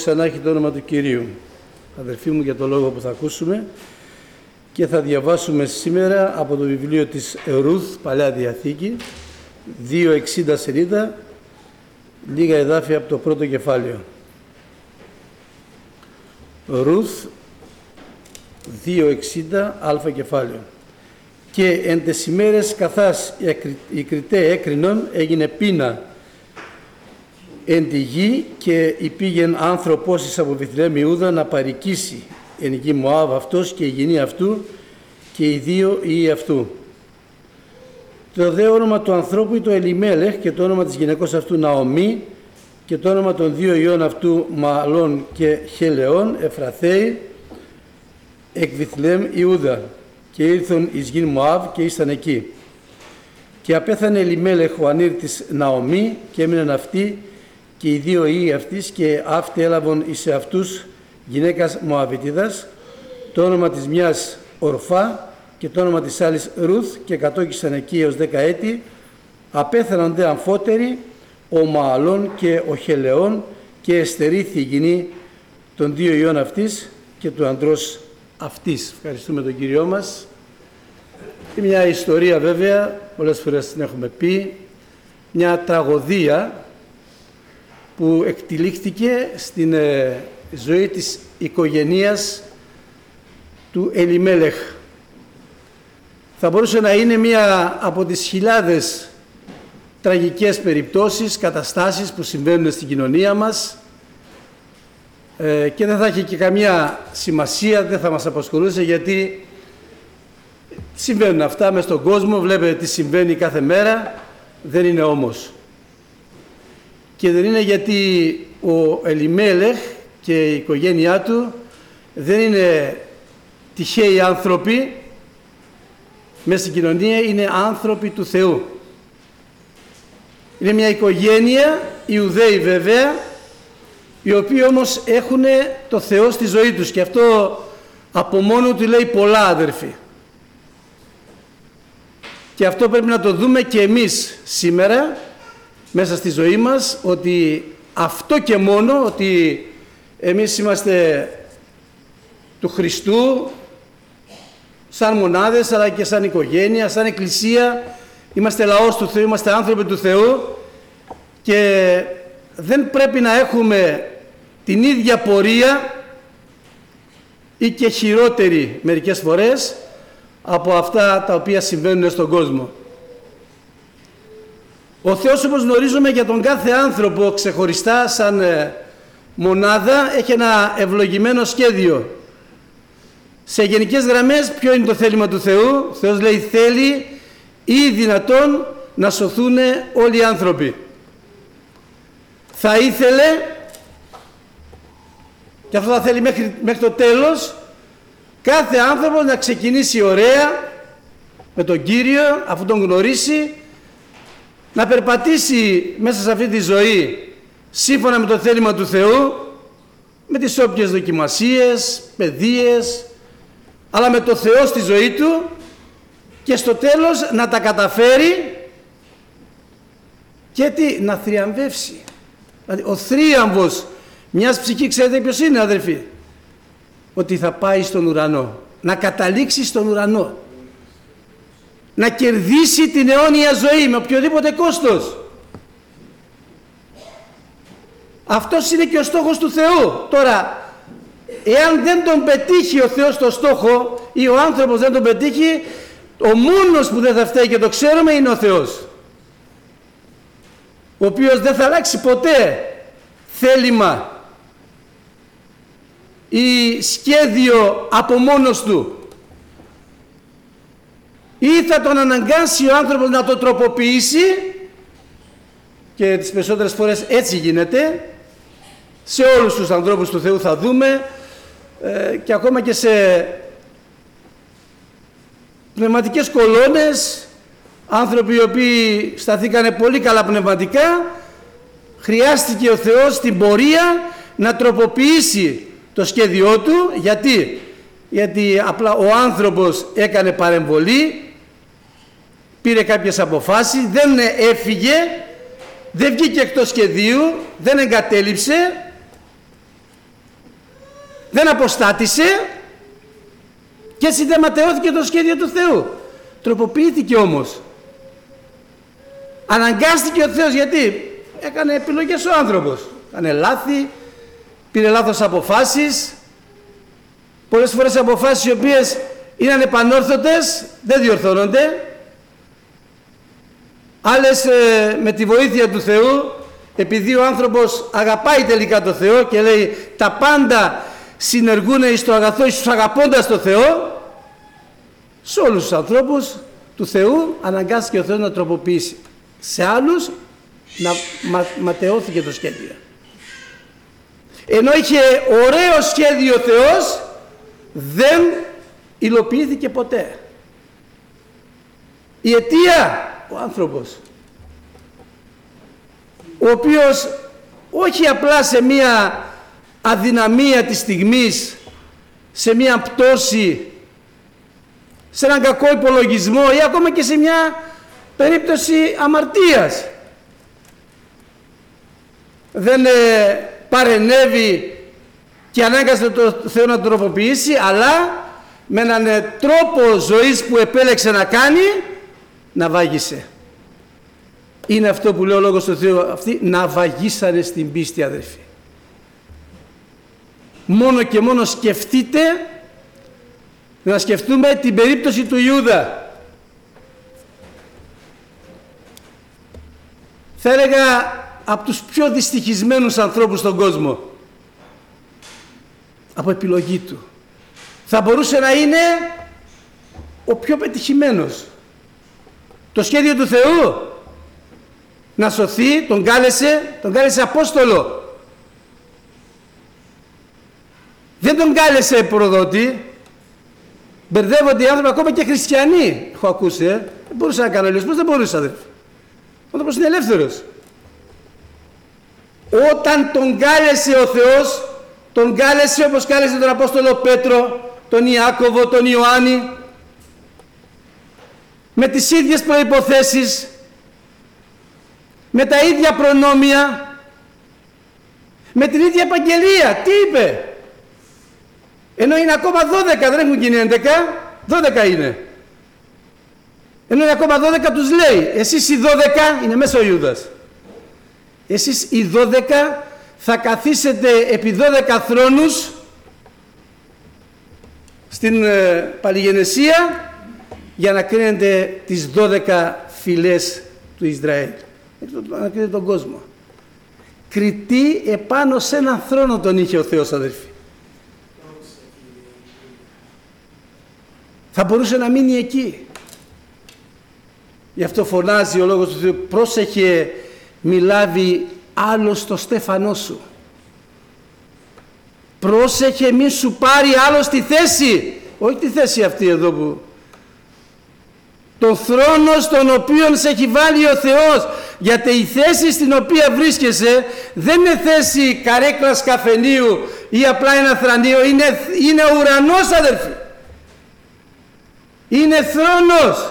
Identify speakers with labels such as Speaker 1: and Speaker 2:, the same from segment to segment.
Speaker 1: ξανά έχει το όνομα του Κυρίου. Αδερφοί μου, για το λόγο που θα ακούσουμε και θα διαβάσουμε σήμερα από το βιβλίο της Ρουθ, Παλαιά Διαθήκη, 260 σελίδα, λίγα εδάφια από το πρώτο κεφάλαιο. Ρουθ 260 αλφα κεφάλαιο. Και εν τες ημέρες καθάς οι Κριταί έκρινον έγινε πείνα εν τη γη και υπήγεν άνθρωπος εις από Βηθλεέμ Ιούδα να παρικήσει εν γη Μωάβ αυτός και η γυνή αυτού και οι δύο ιοί αυτού. Το δε όνομα του ανθρώπου το Ελιμέλεχ και το όνομα της γυναικός αυτού Ναομή και το όνομα των δύο ιών αυτού Μαλών και Χελεών Εφραθέοι εκ Βηθλεέμ Ιούδα και ήρθον εις γην Μωάβ και ήσταν εκεί. Και απέθανε Ελιμέλεχ ο ανήρ της Ναομή και έμειναν αυτοί και οι δύο ιοί αυτής και αυτοί έλαβον εις αυτούς γυναίκας Μωαβιτίδας, το όνομα της μιας Ορφά και το όνομα της άλλης Ρουθ και κατόκισαν εκεί έως 10 έτη. Απέθαναν δε αμφότεροι ο Μααλών και ο Χελεών και εστερήθη η γυνή των δύο ιών αυτής και του ανδρός αυτής. Ευχαριστούμε τον Κύριό μας. Είναι μια ιστορία βέβαια, πολλές φορές την έχουμε πει, μια τραγωδία που εκτυλίχθηκε στην ζωή της οικογενείας του Ελιμέλεχ. Θα μπορούσε να είναι μία από τις χιλιάδες τραγικές περιπτώσεις, καταστάσεις που συμβαίνουν στην κοινωνία μας και δεν θα έχει και καμία σημασία, δεν θα μας απασχολούσε, γιατί συμβαίνουν αυτά μες στον κόσμο, βλέπετε τι συμβαίνει κάθε μέρα, δεν είναι όμως. Και δεν είναι γιατί ο Ελιμέλεχ και η οικογένειά του δεν είναι τυχαίοι άνθρωποι μέσα στην κοινωνία, είναι άνθρωποι του Θεού. Είναι μια οικογένεια, Ιουδαίοι βέβαια, οι οποίοι όμως έχουν το Θεό στη ζωή τους και αυτό από μόνο του λέει πολλά, αδερφοί. Και αυτό πρέπει να το δούμε και εμείς σήμερα μέσα στη ζωή μας, ότι αυτό και μόνο, ότι εμείς είμαστε του Χριστού σαν μονάδες, αλλά και σαν οικογένεια, σαν εκκλησία, είμαστε λαός του Θεού, είμαστε άνθρωποι του Θεού και δεν πρέπει να έχουμε την ίδια πορεία ή και χειρότερη μερικές φορές από αυτά τα οποία συμβαίνουν στον κόσμο. Ο Θεός, όπως γνωρίζουμε, για τον κάθε άνθρωπο ξεχωριστά σαν μονάδα έχει ένα ευλογημένο σχέδιο. Σε γενικές γραμμές ποιο είναι το θέλημα του Θεού? Ο Θεός λέει θέλει ή δυνατόν να σωθούν όλοι οι άνθρωποι. Θα ήθελε, και αυτό θα θέλει μέχρι το τέλος, κάθε άνθρωπος να ξεκινήσει ωραία με τον Κύριο, αφού τον γνωρίσει, να περπατήσει μέσα σε αυτή τη ζωή σύμφωνα με το θέλημα του Θεού, με τις όποιες δοκιμασίες, παιδείες, αλλά με το Θεό στη ζωή του, και στο τέλος να τα καταφέρει και τι, να θριαμβεύσει. Δηλαδή ο θρίαμβος μιας ψυχής, ξέρετε ποιος είναι, αδερφοί? Ότι θα πάει στον ουρανό, να καταλήξει στον ουρανό, να κερδίσει την αιώνια ζωή με οποιοδήποτε κόστος. Αυτός είναι και ο στόχος του Θεού. Τώρα, εάν δεν τον πετύχει ο Θεός το στόχο ή ο άνθρωπος δεν τον πετύχει, ο μόνος που δεν θα φταίει και το ξέρουμε είναι ο Θεός, ο οποίος δεν θα αλλάξει ποτέ θέλημα ή σχέδιο από μόνος του. Ή θα τον αναγκάσει ο άνθρωπος να το τροποποιήσει, και τις περισσότερες φορές έτσι γίνεται σε όλους τους ανθρώπους του Θεού, θα δούμε, και ακόμα και σε πνευματικές κολόνες, άνθρωποι οι οποίοι σταθήκανε πολύ καλά πνευματικά, χρειάστηκε ο Θεός στην πορεία να τροποποιήσει το σχέδιό του. Γιατί απλά ο άνθρωπος έκανε παρεμβολή, πήρε κάποιες αποφάσεις, δεν έφυγε, δεν βγήκε εκτός σχεδίου, δεν εγκατέλειψε, δεν αποστάτησε και έτσι δεν ματαιώθηκε το σχέδιο του Θεού. Τροποποιήθηκε όμως. Αναγκάστηκε ο Θεός, γιατί έκανε επιλογές ο άνθρωπος. Έκανε λάθη, πήρε λάθος αποφάσεις, πολλές φορές αποφάσεις οι οποίες είναι ανεπανόρθωτες, δεν διορθώνονται. Άλλες με τη βοήθεια του Θεού, επειδή ο άνθρωπος αγαπάει τελικά το Θεό και λέει τα πάντα συνεργούν εις το αγαθό εις τους αγαπώντας το Θεό, σε όλους τους ανθρώπους του Θεού αναγκάστηκε ο Θεός να τροποποιήσει. Σε άλλους να ματαιώθηκε το σχέδιο. Ενώ είχε ωραίο σχέδιο ο Θεός, δεν υλοποιήθηκε ποτέ. Η αιτία, ο άνθρωπος, ο οποίος όχι απλά σε μία αδυναμία της στιγμής, σε μία πτώση, σε έναν κακό υπολογισμό ή ακόμα και σε μια περίπτωση αμαρτίας, δεν παρενέβη και ανάγκασε το Θεό να τον τροποποιήσει, αλλά με έναν τρόπο ζωής που επέλεξε να κάνει, να βάγισε. Είναι αυτό που λέει ο Λόγος του Θεού, αυτοί να βαγίσανε στην πίστη, αδερφοί. Μόνο και μόνο σκεφτείτε, να σκεφτούμε την περίπτωση του Ιούδα. Θα έλεγα από τους πιο δυστυχισμένους ανθρώπους στον κόσμο, από επιλογή του. Θα μπορούσε να είναι ο πιο πετυχημένος. Το σχέδιο του Θεού να σωθεί, τον κάλεσε Απόστολο. Δεν τον κάλεσε προδότη. Μπερδεύονται οι άνθρωποι, ακόμα και χριστιανοί. Έχω ακούσει, δεν μπορούσα να κάνω αλλιώς. Πώς δεν μπορούσα, αδερφέ? Ο άνθρωπος είναι ελεύθερος. Όταν τον κάλεσε ο Θεός, τον κάλεσε όπως κάλεσε τον Απόστολο Πέτρο, τον Ιάκωβο, τον Ιωάννη, με τις ίδιες προϋποθέσεις, με τα ίδια προνόμια, με την ίδια επαγγελία. Τι είπε? Ενώ είναι ακόμα 12, δεν έχουν γίνει 11, 12 είναι. Ενώ είναι ακόμα 12, τους λέει, εσείς οι 12, είναι μέσα ο Ιούδας, εσείς οι 12 θα καθίσετε επί 12 θρόνους στην παλιγενεσία για να κρίνετε τις 12 φυλές του Ισραήλ. Να κρίνετε τον κόσμο. Κριτή επάνω σε έναν θρόνο τον είχε ο Θεός, αδελφοί. Θα μπορούσε να μείνει εκεί. Γι' αυτό φωνάζει ο Λόγος του Θεού, πρόσεχε μη λάβει άλλος το στέφανό σου. Πρόσεχε μη σου πάρει άλλος τη θέση. Όχι τη θέση αυτή εδώ που... Το θρόνο στον οποίο σε έχει βάλει ο Θεός. Γιατί η θέση στην οποία βρίσκεσαι δεν είναι θέση καρέκλας καφενείου ή απλά ένα θρανείο. Είναι ουρανός, αδερφοί. Είναι θρόνος.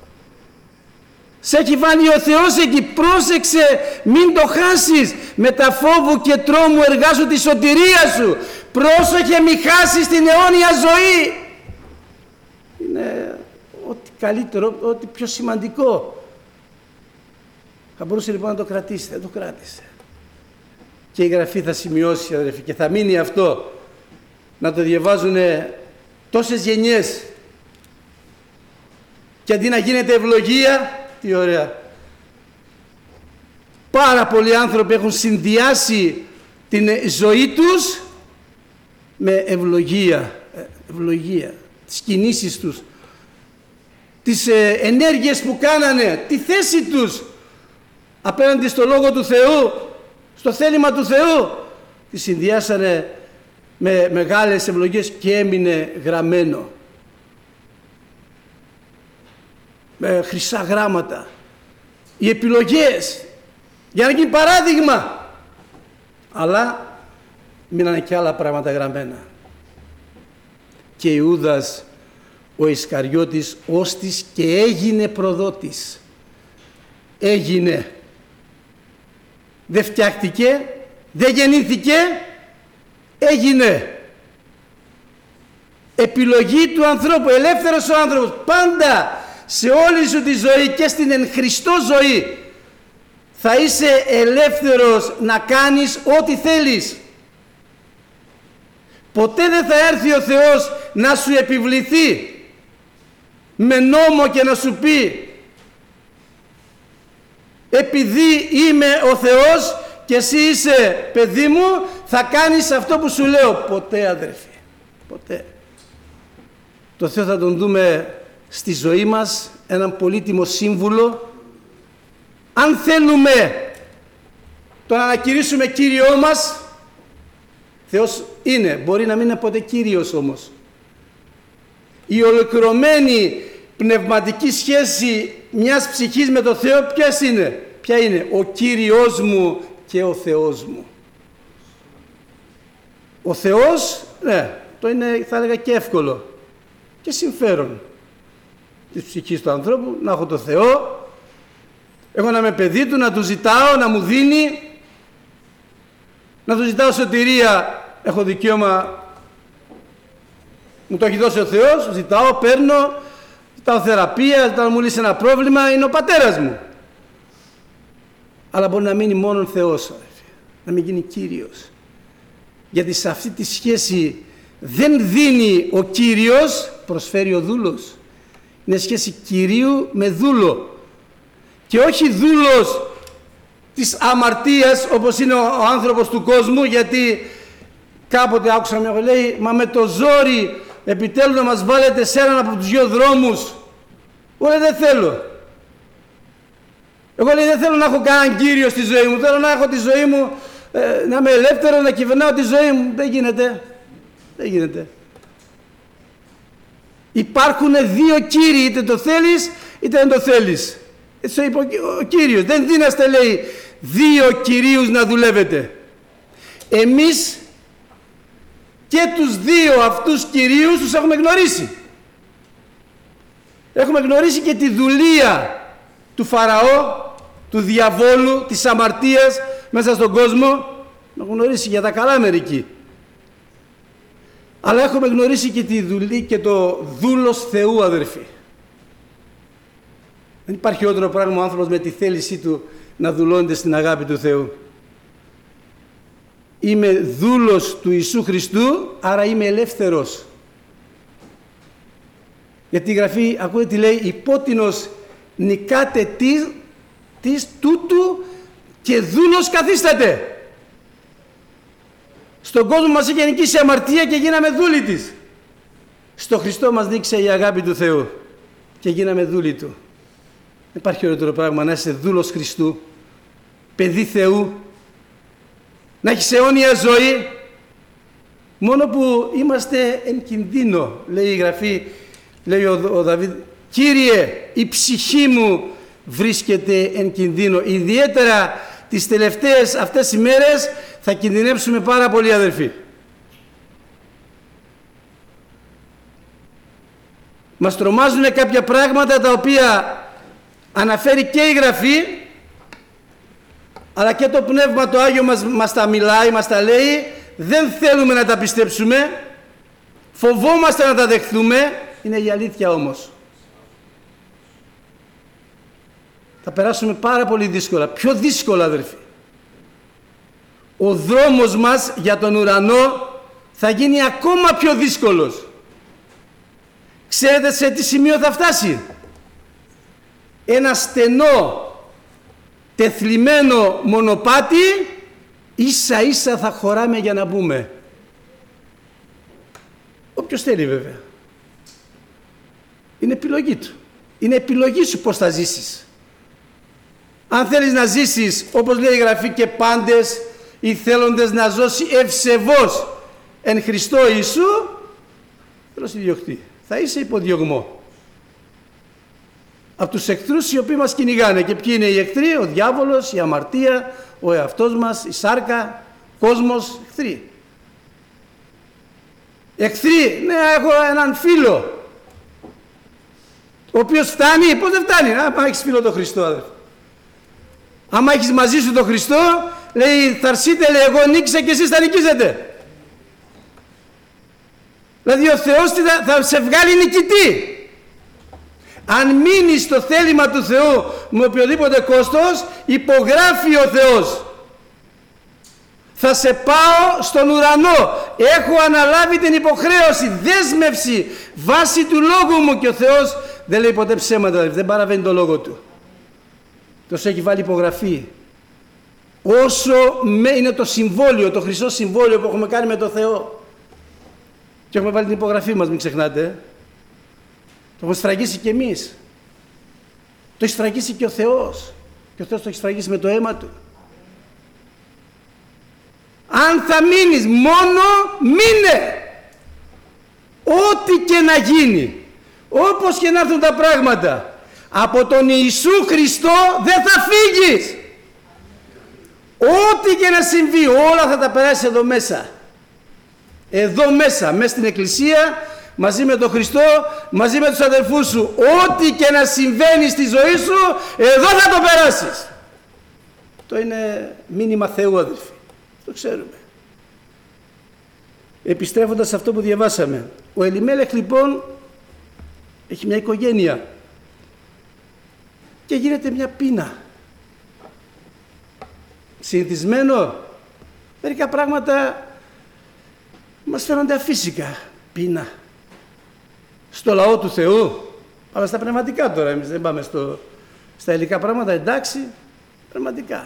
Speaker 1: Σε έχει βάλει ο Θεός εκεί. Πρόσεξε, μην το χάσεις. Με τα φόβου και τρόμου εργάσου τη σωτηρία σου. Πρόσεχε, μην χάσεις την αιώνια ζωή. Είναι ό,τι καλύτερο, ό,τι πιο σημαντικό. Θα μπορούσε λοιπόν να το κρατήσει. Δεν το κράτησε. Και η Γραφή θα σημειώσει, αδερφοί, και θα μείνει αυτό. Να το διαβάζουν τόσες γενιές. Και αντί να γίνεται ευλογία, τι ωραία. Πάρα πολλοί άνθρωποι έχουν συνδυάσει την ζωή τους με ευλογία. Ευλογία. Τις κινήσεις τους, τις ενέργειες που κάνανε, τη θέση τους απέναντι στο Λόγο του Θεού, στο θέλημα του Θεού, τη συνδυάσανε με μεγάλες ευλογίες και έμεινε γραμμένο με χρυσά γράμματα οι επιλογές για να γίνει παράδειγμα, αλλά μείνανε και άλλα πράγματα γραμμένα. Και Ιούδας ο Ισκαριώτης όστης και έγινε προδότης. Έγινε. Δεν φτιάχτηκε, δεν γεννήθηκε, έγινε. επιλογή του ανθρώπου, ελεύθερος ο άνθρωπος. Πάντα σε όλη σου τη ζωή και στην εν Χριστώ ζωή θα είσαι ελεύθερος να κάνεις ό,τι θέλεις. Ποτέ δεν θα έρθει ο Θεός να σου επιβληθεί με νόμο και να σου πει επειδή είμαι ο Θεός και εσύ είσαι παιδί μου θα κάνεις αυτό που σου λέω. Ποτέ, αδερφοί, ποτέ. Το Θεό θα τον δούμε στη ζωή μας έναν πολύτιμο σύμβουλο. Αν θέλουμε τον ανακηρύσουμε Κύριό μας, Θεός είναι, μπορεί να μην είναι ποτέ Κύριος όμως. Η ολοκληρωμένη πνευματική σχέση μιας ψυχής με τον Θεό ποια είναι? Ο Κύριος μου και ο Θεός μου. Ο Θεός, ναι, το είναι θα έλεγα και εύκολο και συμφέρον της ψυχής του ανθρώπου να έχω το Θεό, εγώ να είμαι παιδί του, να του ζητάω, να μου δίνει, να του ζητάω σωτηρία, έχω δικαίωμα, μου το έχει δώσει ο Θεός, ζητάω, παίρνω, ζητάω θεραπεία, ζητάω να μου λύσει ένα πρόβλημα, είναι ο πατέρας μου. Αλλά μπορεί να μείνει μόνον Θεός, να μην γίνει Κύριος. Γιατί σε αυτή τη σχέση δεν δίνει ο Κύριος, προσφέρει ο δούλος. Είναι σχέση Κυρίου με δούλο. Και όχι δούλος της αμαρτίας όπως είναι ο άνθρωπος του κόσμου, γιατί κάποτε άκουσα μια λέει, μα με το ζόρι επιτέλους να μας βάλετε σε έναν από τους δύο δρόμους. Εγώ λέει, δεν θέλω. Εγώ λέει, δεν θέλω να έχω κανέναν Κύριο στη ζωή μου. Θέλω να έχω τη ζωή μου, να είμαι ελεύθερο, να κυβερνάω τη ζωή μου. Δεν γίνεται. Δεν γίνεται. Υπάρχουν δύο κύριοι, είτε το θέλεις είτε δεν το θέλεις. Έτσι το είπε ο Κύριος. Δεν δίναστε, λέει, δύο κυρίους να δουλεύετε. Εμείς και τους δύο αυτούς κυρίους τους έχουμε γνωρίσει. Έχουμε γνωρίσει και τη δουλεία του Φαραώ, του διαβόλου, της αμαρτίας μέσα στον κόσμο. Έχουμε γνωρίσει για τα καλά μερικοί. Αλλά έχουμε γνωρίσει και τη δουλεία και το δούλος Θεού, αδερφοί. Δεν υπάρχει otro πράγμα ο άνθρωπος με τη θέλησή του να δουλώνεται στην αγάπη του Θεού. Είμαι δούλος του Ιησού Χριστού, άρα είμαι ελεύθερος. Γιατί η Γραφή, ακούτε τι λέει, υπότινος νικάτε της τούτου και δούλος καθίσταται. Στον κόσμο μας είχε νικήσει η αμαρτία και γίναμε δούλοι της. Στο Χριστό μας νίκησε η αγάπη του Θεού και γίναμε δούλοι του. Δεν υπάρχει ωραιότερο πράγμα να είσαι δούλος Χριστού, παιδί Θεού, να έχεις αιώνια ζωή, μόνο που είμαστε εν κινδύνο. Λέει η Γραφή, λέει ο Δαβίδ, Κύριε, η ψυχή μου βρίσκεται εν κινδύνο. Ιδιαίτερα τις τελευταίες αυτές οι μέρες θα κινδυνεύσουμε πάρα πολύ, αδερφοί. Μας τρομάζουν κάποια πράγματα τα οποία αναφέρει και η Γραφή, αλλά και το Πνεύμα το Άγιο μας τα μιλάει, μας τα λέει. Δεν θέλουμε να τα πιστέψουμε, φοβόμαστε να τα δεχθούμε, είναι η αλήθεια όμως. Θα περάσουμε πάρα πολύ δύσκολα, πιο δύσκολα, αδερφοί. Ο δρόμος μας για τον ουρανό θα γίνει ακόμα πιο δύσκολος. Ξέρετε σε τι σημείο θα φτάσει? Ένα στενό, τεθλιμμένο μονοπάτι, ίσα ίσα θα χωράμε για να μπούμε. Όποιος θέλει βέβαια. Είναι επιλογή του. Είναι επιλογή σου πώς θα ζήσεις. Αν θέλεις να ζήσεις, όπως λέει η Γραφή, και πάντες οι θέλοντες να ζώσει ευσεβώς εν Χριστώ Ιησού, θέλω διωχτεί. Θα είσαι υποδιωγμό. Από τους εχθρούς οι οποίοι μας κυνηγάνε. Και ποιοι είναι οι εχθροί? Ο διάβολος, η αμαρτία, ο εαυτός μας, η σάρκα, κόσμος, εχθροί. Εχθροί, ναι, έχω έναν φίλο, ο οποίος φτάνει. Πώς δεν φτάνει? Άμα έχεις φίλο τον Χριστό, αδερφέ. Άμα έχεις μαζί σου τον Χριστό, λέει, θα έρθετε, λέει, εγώ νίκησα και εσείς θα νικήσετε. Δηλαδή ο Θεός θα σε βγάλει νικητή. Αν μείνεις στο θέλημα του Θεού με οποιοδήποτε κόστος, υπογράφει ο Θεός. Θα σε πάω στον ουρανό. Έχω αναλάβει την υποχρέωση, δέσμευση, βάση του λόγου μου. Και ο Θεός δεν λέει ποτέ ψέματα, δεν παραβαίνει το λόγο του. Τους έχει βάλει υπογραφή. Όσο είναι το συμβόλαιο, το χρυσό συμβόλαιο που έχουμε κάνει με το Θεό. Και έχουμε βάλει την υπογραφή μας, μην ξεχνάτε. Το έχουμε σφραγίσει και εμείς. Το έχει σφραγίσει και ο Θεός. Και ο Θεός το έχει σφραγίσει με το αίμα του. Αν θα μείνεις, μόνο μείνε. Ό,τι και να γίνει, όπως και να έρθουν τα πράγματα, από τον Ιησού Χριστό δεν θα φύγεις. Ό,τι και να συμβεί, όλα θα τα περάσεις εδώ μέσα. Εδώ μέσα στην Εκκλησία, μαζί με τον Χριστό, μαζί με τους αδελφούς σου. Ό,τι και να συμβαίνει στη ζωή σου, εδώ θα το περάσεις. Αυτό είναι μήνυμα Θεού, αδελφοί. Το ξέρουμε. Επιστρέφοντας σε αυτό που διαβάσαμε, ο Ελιμέλεχ λοιπόν έχει μια οικογένεια και γίνεται μια πείνα. Συνηθισμένο, μερικά πράγματα μας φαίνονται αφύσικα. Πείνα στο λαό του Θεού, αλλά στα πνευματικά τώρα, εμείς δεν πάμε στα υλικά πράγματα, εντάξει, πνευματικά.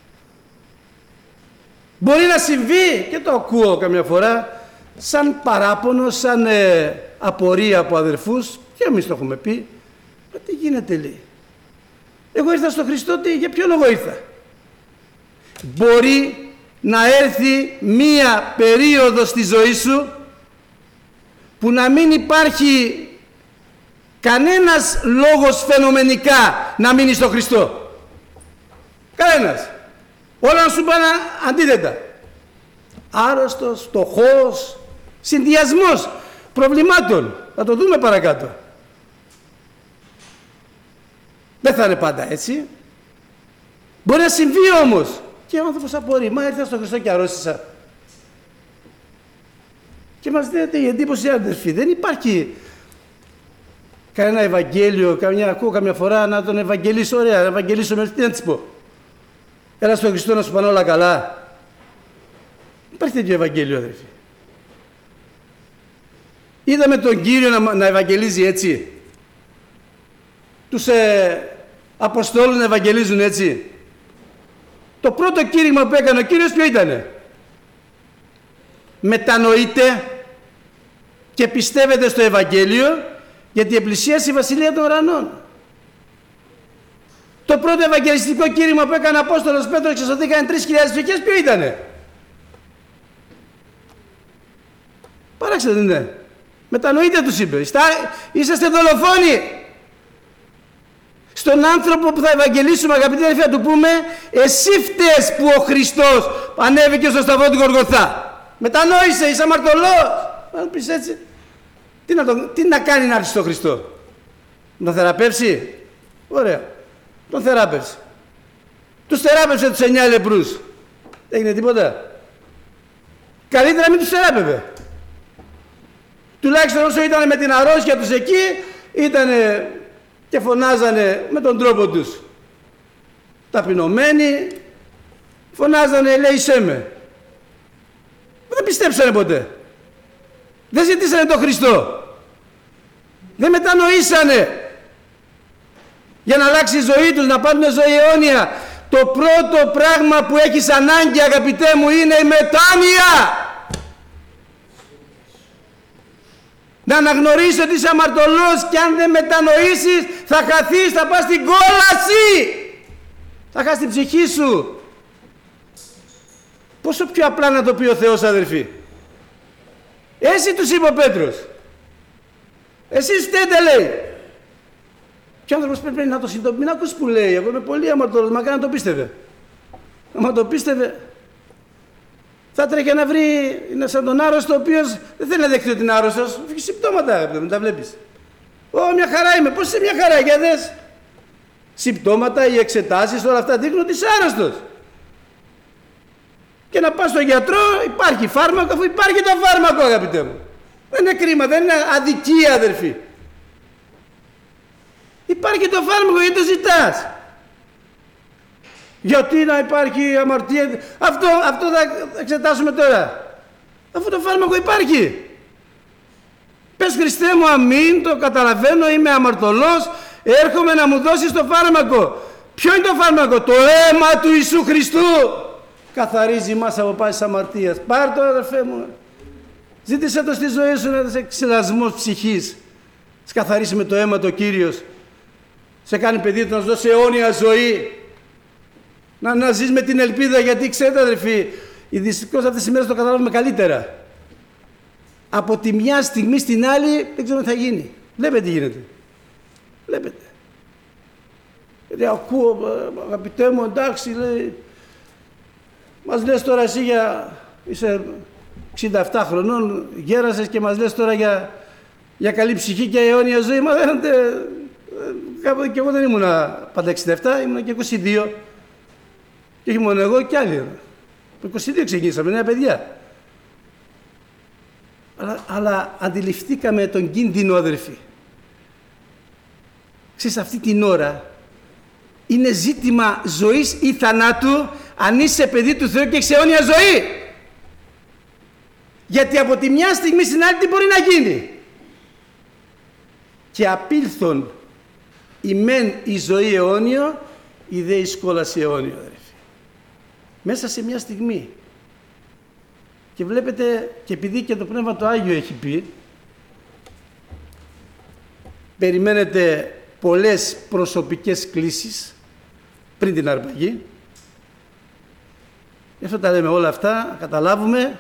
Speaker 1: Μπορεί να συμβεί, και το ακούω καμιά φορά, σαν παράπονο, σαν απορία από αδερφούς, και εμείς το έχουμε πει, τι γίνεται, λέει. Εγώ ήρθα στο Χριστό, για ποιο λόγο ήρθα. Μπορεί να έρθει μία περίοδος στη ζωή σου που να μην υπάρχει κανένας λόγος φαινομενικά να μείνει στο Χριστό. Κανένας. Όλα να σου πάνε αντίθετα. Άρρωστος, φτωχός, συνδυασμός προβλημάτων. Θα το δούμε παρακάτω. Δεν θα είναι πάντα έτσι. Μπορεί να συμβεί όμως. Και ο άνθρωπος απορεί. Μα ήρθα στο Χριστό και αρρώστησα. Και μας δίνεται η εντύπωση, αδερφοί, δεν υπάρχει κανένα Ευαγγέλιο, ακούω καμιά φορά να τον ευαγγελίσω, ωραία, να ευαγγελίσω με τι να της πω. Έλα στον Χριστό να σου πάνε όλα καλά. Υπάρχει τέτοιο Ευαγγέλιο, αδερφοί. Είδαμε τον Κύριο να ευαγγελίζει έτσι. Τους Αποστόλους να ευαγγελίζουν έτσι. Το πρώτο κήρυγμα που έκανε ο Κύριος ποιο ήτανε? Μετανοείτε και πιστεύετε στο Ευαγγέλιο, γιατί επλησίασε η Βασιλεία των Ουρανών. Το πρώτο ευαγγελιστικό κήρυγμα που έκανε ο Απόστολος Πέτρος και σωθήκαν 3.000 ψυχές ποιο ήτανε? Παράξενο δεν είναι? Μετανοείτε, τους είπε. Είσαστε δολοφόνοι. Στον άνθρωπο που θα ευαγγελίσουμε, αγαπητοί αδελφοί, να του πούμε, εσύ φταίς που ο Χριστός ανέβηκε στο σταυρό του Γολγοθά. Μετανόησε, είσαι αμαρτωλός. Να πεις έτσι. Τι να κάνει να έρθει στο Χριστό? Να τον θεραπεύσει? Ωραία. Τον θεράπευσε. Τους θεράπευσε τους 9 λεπρούς. Έγινε τίποτα? Καλύτερα μην τους θεράπευε. Τουλάχιστον όσο ήταν με την αρρώστια τους εκεί, ήτανε και φωνάζανε με τον τρόπο τους. Ταπεινωμένοι, φωνάζανε ελέησέ με. Δεν πιστέψανε ποτέ. Δεν ζητήσανε τον Χριστό. Δεν μετανοήσανε για να αλλάξει η ζωή τους, να πάρουν ζωή αιώνια. Το πρώτο πράγμα που έχεις ανάγκη, αγαπητέ μου, είναι η μετάνοια. Να αναγνωρίσεις ότι είσαι αμαρτωλός, και αν δεν μετανοήσεις θα χαθείς, θα πας στην κόλαση. Θα χάσεις την ψυχή σου. Πόσο πιο απλά να το πει ο Θεός, αδερφοί. Έτσι τους είπε ο Πέτρος. Εσείς φταίτε, λέει. Και ο άνθρωπος πρέπει να το συνειδητοποιήσει. Μην ακούς που λέει. Εγώ είμαι πολύ αμαρτωλός. Μακάρι να το πίστευε. Άμα το πίστευε, θα τρέχει να βρει. Είναι σαν τον άρρωστο, ο οποίος δεν θέλει να δεχτεί ότι είναι άρρωστος. Έχει συμπτώματα, αγαπητέ μου, τα βλέπεις. Μια χαρά είμαι. Πώς είσαι μια χαρά, για δες. Συμπτώματα, οι εξετάσεις, όλα αυτά δείχνουν ότι είσαι άρρωστος. Και να πας στον γιατρό, υπάρχει φάρμακο, αφού υπάρχει το φάρμακο, αγαπητέ μου. Δεν είναι κρίμα, δεν είναι αδικία, αδερφοί. Υπάρχει το φάρμακο, γιατί το ζητάς? Γιατί να υπάρχει αμαρτία? Αυτό θα εξετάσουμε τώρα. Αφού το φάρμακο υπάρχει. Πες Χριστέ μου αμήν, το καταλαβαίνω, είμαι αμαρτωλός, έρχομαι να μου δώσεις το φάρμακο. Ποιο είναι το φάρμακο? Το αίμα του Ιησού Χριστού καθαρίζει μας από πάσης αμαρτίας. Πάρ' το, αδερφέ μου. Ζήτησε το στη ζωή σου, να είσαι ξελασμός ψυχής. Σε καθαρίσει με το αίμα το Κύριος. Σε κάνει παιδί του να σου δώσει αιώνια ζωή. Να ζεις με την ελπίδα, γιατί ξέρετε αδερφοί, δυστυχώς αυτές τις μέρες το καταλάβουμε καλύτερα. Από τη μια στιγμή στην άλλη δεν ξέρω τι θα γίνει. Βλέπετε τι γίνεται. Βλέπετε. Γιατί ακούω, αγαπητέ μου, εντάξει, λέει, μας λες τώρα εσύ είσαι 67 χρονών, γέρασες και μας λες τώρα για καλή ψυχή και αιώνια ζωή. Μα κάποτε και εγώ δεν ήμουν πάντα 67, ήμουν και 22. Και όχι μόνο εγώ και άλλοι. Το 22 ξεκινήσαμε, νέα παιδιά. Αλλά αντιληφθήκαμε τον κίνδυνο, αδερφοί. Ξέρεις, αυτή την ώρα είναι ζήτημα ζωής ή θανάτου αν είσαι παιδί του Θεού και έχεις αιώνια ζωή. Γιατί από τη μια στιγμή στην άλλη τι μπορεί να γίνει? Και απήλθον η μεν η ζωή αιώνιο, η δε η σκόλαση αιώνιο, αδερφοί. Μέσα σε μια στιγμή. Και βλέπετε, και επειδή και το Πνεύμα το Άγιο έχει πει, περιμένετε πολλές προσωπικές κλήσεις πριν την αρπαγή. Γι' αυτό τα λέμε όλα αυτά, να καταλάβουμε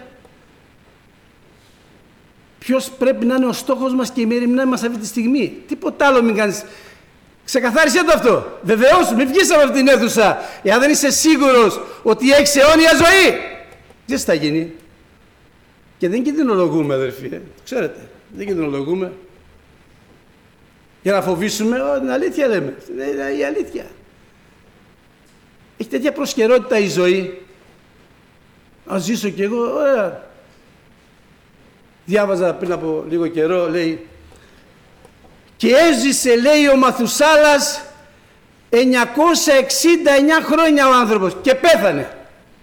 Speaker 1: ποιος πρέπει να είναι ο στόχος μας και η μεριμνά μας αυτή τη στιγμή. Τίποτα άλλο μην κάνεις. Ξεκαθάρισε το αυτό. Βεβαιώς, μην βγεις από αυτήν την αίθουσα εάν δεν είσαι σίγουρος ότι έχεις αιώνια ζωή. Τι θα γίνει? Και δεν κινδυνολογούμε, αδερφοί, το ξέρετε. Δεν κινδυνολογούμε για να φοβήσουμε. Την αλήθεια λέμε. Είναι η αλήθεια. Έχει τέτοια προσκαιρότητα η ζωή. Ας ζήσω κι εγώ. Ωραία. Διάβαζα πριν από λίγο καιρό, λέει, και έζησε, λέει, ο Μαθουσάλας 969 χρόνια ο άνθρωπος και πέθανε.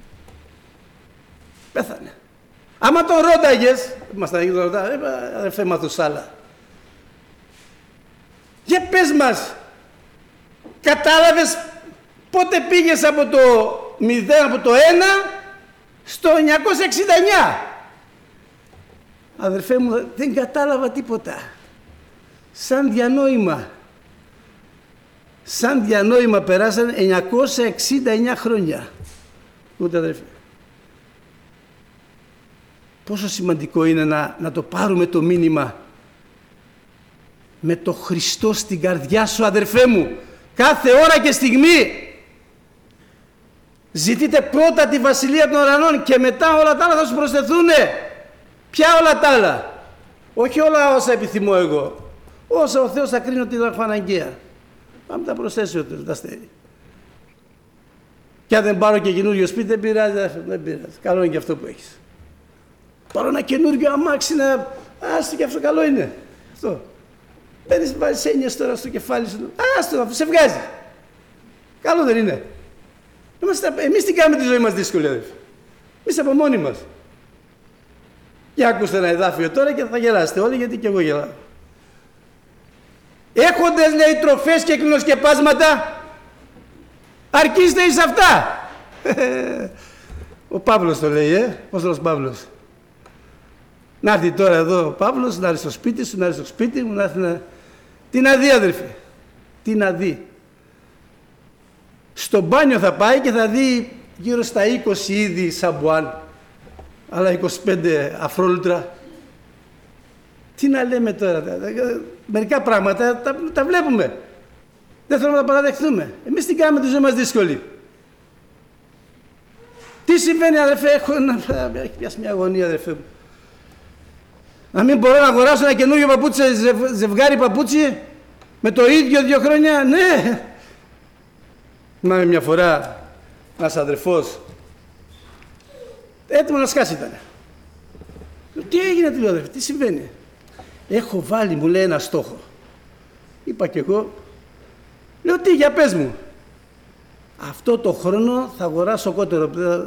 Speaker 1: Πέθανε. Άμα τον ρώταγες, μας τα ρωτάγες, αδερφέ Μαθουσάλα, για πες μας, κατάλαβες πότε πήγες από το 0, από το 1 στο 969? Αδερφέ μου, δεν κατάλαβα τίποτα. Σαν διανόημα περάσαν 969 χρόνια. Ούτε, αδερφέ. Πόσο σημαντικό είναι να το πάρουμε το μήνυμα με το Χριστό στην καρδιά σου, αδερφέ μου, κάθε ώρα και στιγμή. Ζητείτε πρώτα τη Βασιλεία των Ουρανών και μετά όλα τα άλλα θα σου προσθεθούνε. Ποια όλα τα άλλα? Όχι όλα όσα επιθυμώ εγώ. Όσα ο Θεός θα κρίνει ότι θα έχω αναγκαία. Πάμε τα προσθέσει ο Θεός, τα στέλνει. Και αν δεν πάρω και καινούριο σπίτι, δεν πειράζει, δεν πειράζει. Καλό είναι και αυτό που έχεις. Πάρω ένα καινούριο αμάξι, άστο και αυτό καλό είναι. Αυτό. Παίρνεις, βάζεις έννοιες τώρα στο κεφάλι σου. Άστο, σε βγάζει. Καλό δεν είναι? Εμείς τι κάνουμε τη ζωή μας δύσκολη, αδερφοί? Εμείς από μόνοι μας. Και ακούστε ένα εδάφιο τώρα και θα γελάσετε όλοι, γιατί και εγώ γελάω. Έχοντες, λέει, τροφές και κλινοσκεπάσματα, αρκείστε εις αυτά. Ο Παύλος το λέει, Απόστολος Παύλος. Να έρθει τώρα εδώ ο Παύλος, να έρθει στο σπίτι σου, να έρθει στο σπίτι μου, να έρθει να... Τι να δει, αδερφοί? Τι να δει? Στο μπάνιο θα πάει και θα δει γύρω στα 20 είδη σαμπουάν, άλλα 25 αφρόλουτρα. Τι να λέμε τώρα? Μερικά πράγματα τα βλέπουμε. Δεν θέλουμε να τα παραδεχθούμε. Εμείς τι κάνουμε τη ζωή μας δύσκολη? Τι συμβαίνει, αδερφέ? Έχει πιάσει μια αγωνία, αδερφέ μου. Να μην μπορώ να αγοράσω ένα καινούργιο παπούτσι, ζευγάρι παπούτσι με το ίδιο 2 χρόνια? Ναι. Θυμάμαι μια φορά ένας αδερφός έτοιμο να σκάσει ήταν. Τι έγινε, του λέω, αδερφέ, τι συμβαίνει? Έχω βάλει, μου λέει, ένα στόχο. Είπα κι εγώ, λέω, τι, για πες μου. Αυτό το χρόνο θα αγοράσω κότερο.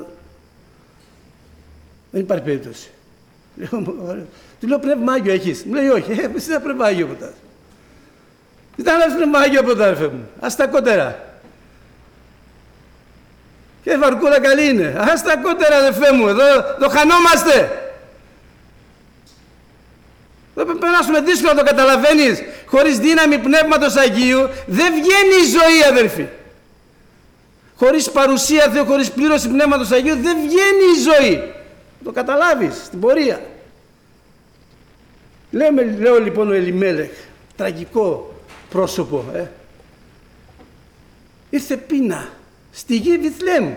Speaker 1: Δεν υπάρχει περίπτωση. Του λέω, πνεύμα Άγιο έχεις? Μου λέει, όχι. Εσύ δεν πνεύμα Άγιο ποτέ. Ήταν ένα πνεύμα Άγιο ποτέ, αδερφέ μου. Ας τα κότερα. Και βαρκούλα καλή είναι. Ας τα κότερα, αδερφέ μου. Εδώ χανόμαστε. Δεν περάσουμε δύσκολα, το καταλαβαίνεις. Χωρίς δύναμη Πνεύματος Αγίου δεν βγαίνει η ζωή, αδερφοί. Χωρίς παρουσία Θεού, χωρίς πλήρωση Πνεύματος Αγίου δεν βγαίνει η ζωή. Το καταλάβεις στην πορεία. Λέω λοιπόν ο Ελιμέλεχ, τραγικό πρόσωπο. Ήρθε πείνα στη γη Βιθλεέμ.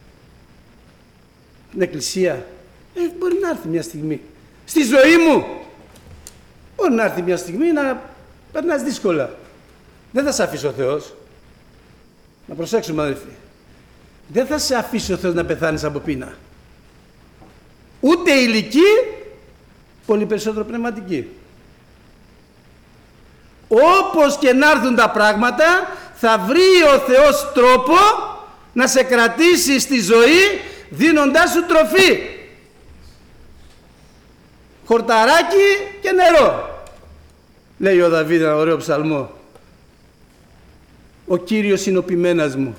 Speaker 1: Την εκκλησία. Μπορεί να έρθει μια στιγμή. Στη ζωή μου. Μπορεί να έρθει μια στιγμή να περνάς δύσκολα. Δεν θα σε αφήσει ο Θεός. Να προσέξουμε, αδελφοί. Δεν θα σε αφήσει ο Θεός να πεθάνεις από πείνα. Ούτε ηλική, πολύ περισσότερο πνευματική. Όπως και να έρθουν τα πράγματα, θα βρει ο Θεός τρόπο να σε κρατήσει στη ζωή, δίνοντάς σου τροφή. Χορταράκι και νερό. Λέει ο Δαβίδ ένα ωραίο ψαλμό. Ο Κύριος είναι ο ποιμένας μου.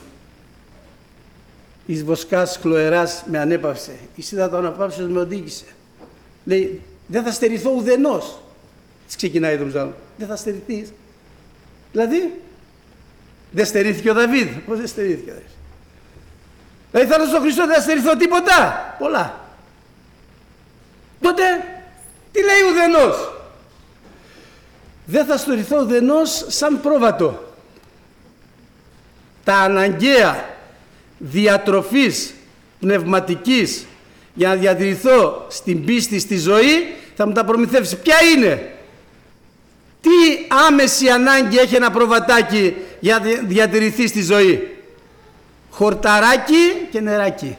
Speaker 1: Εις βοσκάς χλωεράς με ανέπαυσε. Εις ύδατο αναπαύσεως με οδήγησε. Λέει, δεν θα στερηθώ ουδενός. Έτσι ξεκινάει το ψαλμό. Δεν θα στερηθείς. Δηλαδή, δεν στερήθηκε ο Δαβίδ. Πώς δεν στερήθηκε? Δηλαδή θα έρθω στον Χριστό, δεν θα στερηθώ τίποτα. Πολλά. Τότε, τι λέει ουδενός? Δεν θα στερηθώ ουδενός σαν πρόβατο. Τα αναγκαία διατροφής πνευματικής για να διατηρηθώ στην πίστη, στη ζωή, θα μου τα προμηθεύσει. Ποια είναι? Τι άμεση ανάγκη έχει ένα προβατάκι για να διατηρηθεί στη ζωή? Χορταράκι και νεράκι.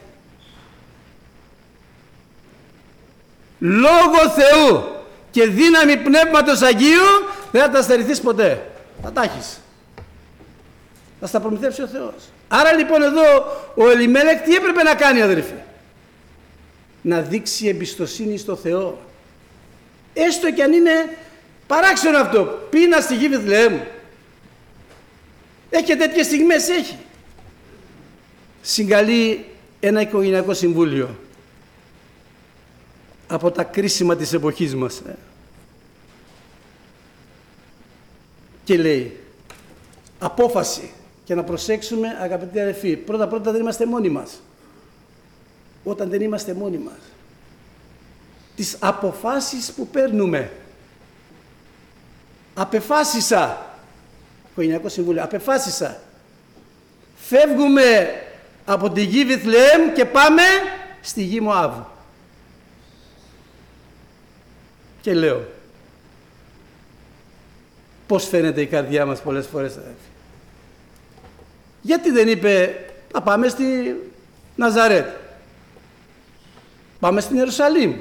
Speaker 1: Λόγω Θεού και δύναμη Πνεύματος Αγίου δεν θα τα στερηθείς ποτέ. Θα τα έχεις. Θα στα προμηθεύσει ο Θεός. Άρα λοιπόν εδώ ο Ελιμέλεκ τι έπρεπε να κάνει, αδερφοί? Να δείξει εμπιστοσύνη στο Θεό. Έστω και αν είναι παράξενο αυτό. Πείνα στη γη Βιθλεέμ. Έχει και τέτοιες στιγμές, έχει. Συγκαλεί ένα οικογενειακό συμβούλιο από τα κρίσιμα της εποχής μας. Και λέει, απόφαση. Και να προσέξουμε, αγαπητοί αδελφοί, πρώτα δεν είμαστε μόνοι μας. Όταν δεν είμαστε μόνοι μας, τις αποφάσεις που παίρνουμε. Απεφάσισα, οικογενειακό συμβούλιο, απεφάσισα. Φεύγουμε από τη γη Βιθλεέμ και πάμε στη γη Μωάβ. Και λέω, πώς φαίνεται η καρδιά μας πολλές φορές, αδελφοί? Γιατί δεν είπε, θα πάμε στη Ναζαρέτ, πάμε στην Ιερουσαλήμ,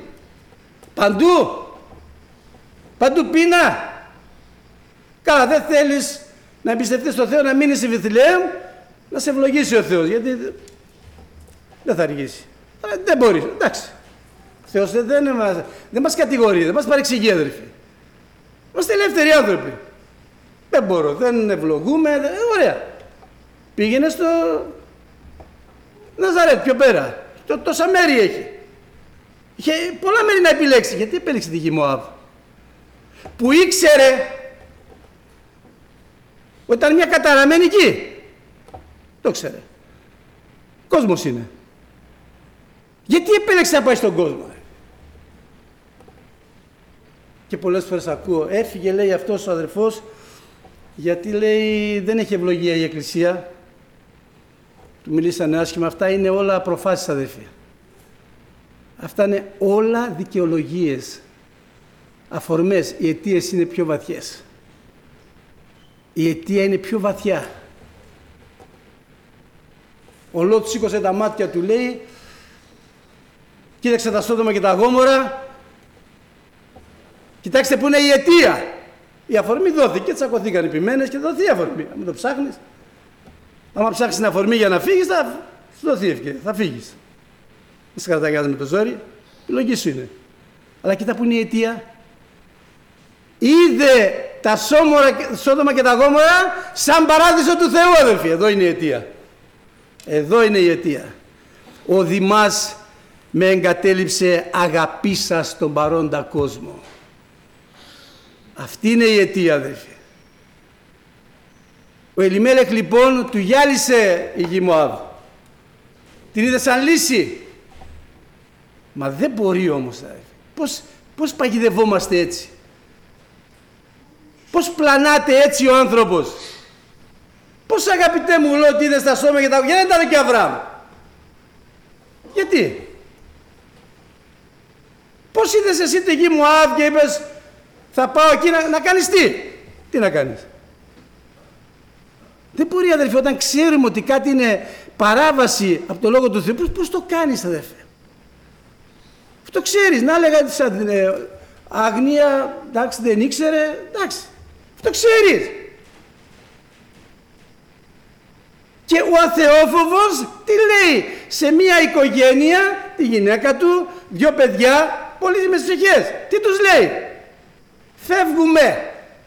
Speaker 1: παντού πείνα. Καλά, δεν θέλεις να εμπιστευτείς στον Θεό, να μείνεις στη Βιθλεέμ, να σε ευλογήσει ο Θεός, γιατί δεν θα αργήσει. Δεν μπορείς, εντάξει. Ο Θεός δεν μας κατηγορεί, δεν μας παρεξηγεί, αδερφοί. Είμαστε ελεύθεροι άνθρωποι. Δεν μπορώ, δεν ευλογούμε, ωραία. Πήγαινε στο Ναζαρέτ, πιο πέρα. Τόσα μέρη έχει. Είχε πολλά μέρη να επιλέξει. Γιατί επέλεξε τη γη Μωάβ? Που ήξερε ότι ήταν μια καταραμένη γη. Το ξέρε. Κόσμος είναι. Γιατί επέλεξε να πάει στον κόσμο? Και πολλές φορές ακούω, έφυγε, λέει, αυτός ο αδερφός, γιατί, λέει, δεν έχει ευλογία η Εκκλησία. Του μιλήσανε άσχημα. Αυτά είναι όλα προφάσεις, αδερφοί. Αυτά είναι όλα δικαιολογίες, αφορμές. Οι αιτίες είναι πιο βαθιές. Η αιτία είναι πιο βαθιά. Ο Λότ σήκωσε τα μάτια του, λέει, κοίταξε τα Σόδομα και τα Γόμορα Κοιτάξτε που είναι η αιτία. Η αφορμή δόθηκε, τσακωθήκαν οι ποιμένες και δοθεί η αφορμή. Αν το ψάχνεις, άμα ψάχνεις την αφορμή για να φύγεις, θα σου δοθεί ευκαιρία, θα φύγεις. Δεν σε κρατάει κανένας με το ζόρι, η λογική σου είναι. Αλλά κοίτα που είναι η αιτία. Είδε τα Σόδομα και τα Γόμορα σαν παράδεισο του Θεού, αδελφοί. Εδώ είναι η αιτία. Εδώ είναι η αιτία. Ο Δημάς με εγκατέλειψε αγαπήσα στον παρόντα κόσμο. Αυτή είναι η αιτία, αδελφοί. Ο Ελιμέλεχ λοιπόν του γυάλισε η γη Μωάβ. Την είδε σαν λύση. Μα δεν μπορεί όμως, αδελφοί. Πώς παγιδευόμαστε έτσι? Πώς πλανάται έτσι ο άνθρωπος? Πώς, αγαπητέ μου, λέω ότι είδε στα Σόδομα και τα Γόμορα? Γιατί δεν ήταν και Αβραάμ? Γιατί? Πώς είδες εσύ τη γη Μωάβ και είπες θα πάω εκεί να κάνεις τι να κάνεις? Δεν μπορεί, αδελφοί, όταν ξέρουμε ότι κάτι είναι παράβαση από το Λόγο του Θεού, πώς το κάνεις, αδελφέ? Αυτό ξέρεις, να έλεγα σαν άγνοια, εντάξει, δεν ήξερε, εντάξει, αυτό ξέρεις. Και ο αθεόφοβος τι λέει? Σε μια οικογένεια, τη γυναίκα του, 2 παιδιά, πολύτιμες ψυχές, τι τους λέει? Φεύγουμε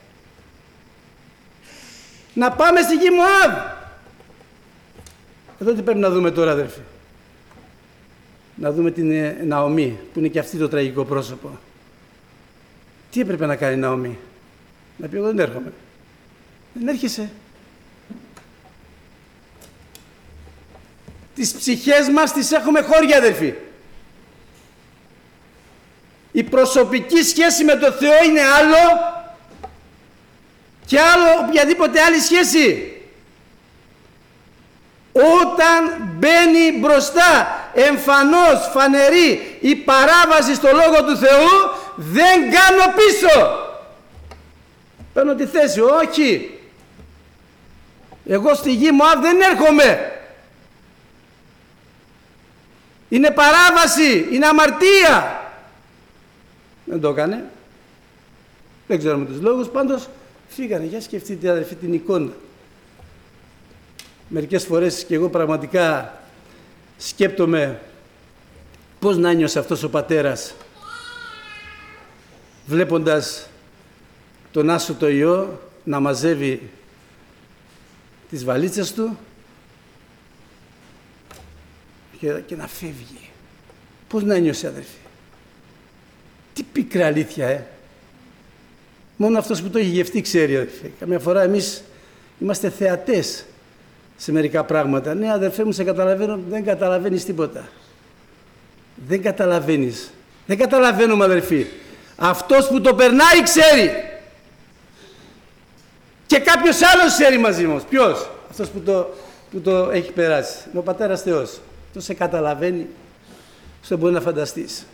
Speaker 1: να πάμε στη γη Μωάβ. Εδώ τι πρέπει να δούμε τώρα, αδερφοί? Να δούμε την Ναομή, που είναι και αυτή το τραγικό πρόσωπο. Τι έπρεπε να κάνει η Ναομή? Να πει εγώ δεν έρχομαι. Δεν έρχεσαι. Τις ψυχές μας τις έχουμε χώρια, αδερφοί. Η προσωπική σχέση με το Θεό είναι άλλο και άλλο οποιαδήποτε άλλη σχέση. Όταν μπαίνει μπροστά εμφανώς φανερή η παράβαση στο Λόγο του Θεού, δεν κάνω πίσω. Παίρνω τη θέση, όχι. Εγώ στη γη Μωάβ δεν έρχομαι. Είναι παράβαση, είναι αμαρτία. Δεν το έκανε. Δεν ξέρουμε τους λόγους, πάντως φύγανε. Για σκεφτείτε, αδερφοί, την εικόνα. Μερικές φορές και εγώ πραγματικά σκέπτομαι πώς να νιώσε αυτός ο πατέρας βλέποντας τον άσωτο Υιό να μαζεύει τις βαλίτσες του και να φεύγει. Πώς να νιώσε, αδερφοί? Τι πίκρα αλήθεια, Μόνο αυτός που το έχει γευτεί ξέρει, αδερφέ. Καμιά φορά εμείς είμαστε θεατές σε μερικά πράγματα. Ναι, αδερφέ μου, σε καταλαβαίνω, δεν καταλαβαίνεις τίποτα. Δεν καταλαβαίνεις. Δεν καταλαβαίνουμε, αδερφοί. Αυτός που το περνάει ξέρει. Και κάποιος άλλος ξέρει μαζί μας. Ποιος? Αυτός που το έχει περάσει. Είναι ο Πατέρας Θεός. Αυτό σε καταλαβαίνει. Αυτό μπορεί να φανταστείς.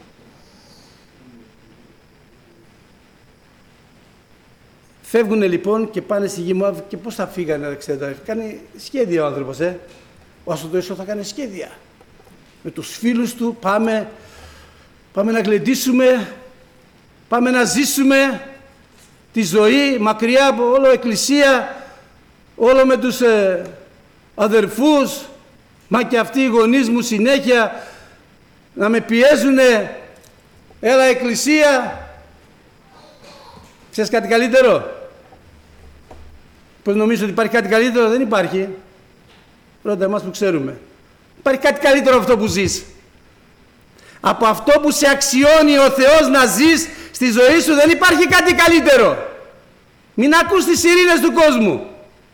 Speaker 1: Φεύγουνε λοιπόν και πάνε στη γη Μωάβ και πώς θα φύγανε, ξέρετε. Κάνει σχέδια ο άνθρωπος, Ο Αστοτοίσο θα κάνει σχέδια. Με τους φίλους του πάμε να γλεντήσουμε, πάμε να ζήσουμε τη ζωή μακριά από όλο εκκλησία, όλο με τους αδερφούς, μα και αυτοί οι γονείς μου συνέχεια να με πιέζουνε, έλα εκκλησία. Ξέρεις κάτι καλύτερο? Πώς νομίζω ότι υπάρχει κάτι καλύτερο? Δεν υπάρχει. Ρώτα εμάς που ξέρουμε. Υπάρχει κάτι καλύτερο από αυτό που ζεις? Από αυτό που σε αξιώνει ο Θεός να ζεις στη ζωή σου δεν υπάρχει κάτι καλύτερο. Μην ακούς τις σιρήνες του κόσμου.